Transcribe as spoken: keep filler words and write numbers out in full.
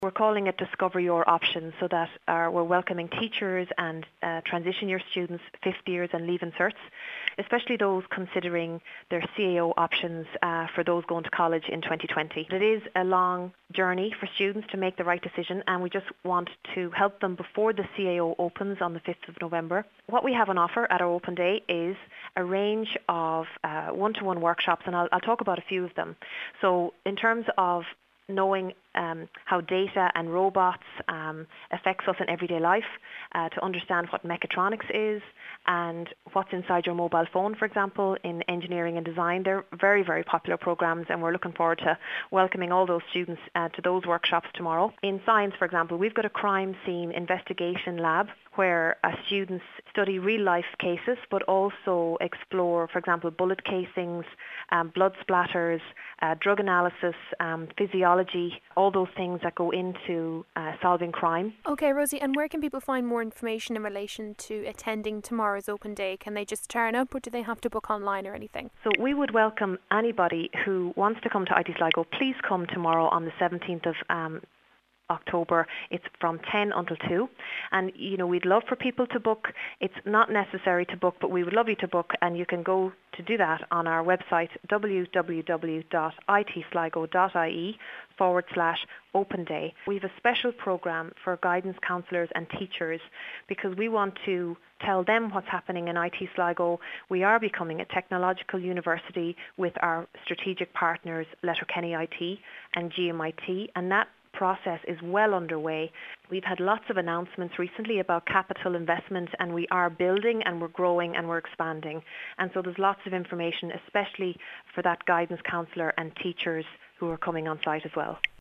We're calling it Discover Your Options, so that uh, we're welcoming teachers and uh, transition year students, fifth years and leaving certs, especially those considering their C A O options uh, for those going to college in twenty twenty. It is a long journey for students to make the right decision, and we just want to help them before the C A O opens on the fifth of November. What we have on offer at our open day is a range of uh, one-to-one workshops, and I'll, I'll talk about a few of them. So in terms of knowing um, how data and robots um, affects us in everyday life, uh, to understand what mechatronics is and what's inside your mobile phone, for example, in engineering and design. They're very, very popular programs, and we're looking forward to welcoming all those students uh, to those workshops tomorrow. In science, for example, we've got a crime scene investigation lab where uh, students study real-life cases, but also explore, for example, bullet casings, um, blood splatters, uh, drug analysis, um, physiology, all those things that go into uh, solving crime. Okay, Rosie, and where can people find more information in relation to attending tomorrow's open day? Can they just turn up, or do they have to book online or anything? So we would welcome anybody who wants to come to I T Sligo. Please come tomorrow on the seventeenth of um, October. It's from ten until two, and you know we'd love for people to book. It's not necessary to book, but we would love you to book, and you can go to do that on our website w w w dot i t sligo dot i e forward slash open day. We have a special program for guidance counsellors and teachers because we want to tell them what's happening in I T Sligo. We are becoming a technological university with our strategic partners Letterkenny I T and G M I T, and that process is well underway. We've had lots of announcements recently about capital investment, and we are building and we're growing and we're expanding. And so there's lots of information, especially for that guidance counsellor and teachers who are coming on site as well.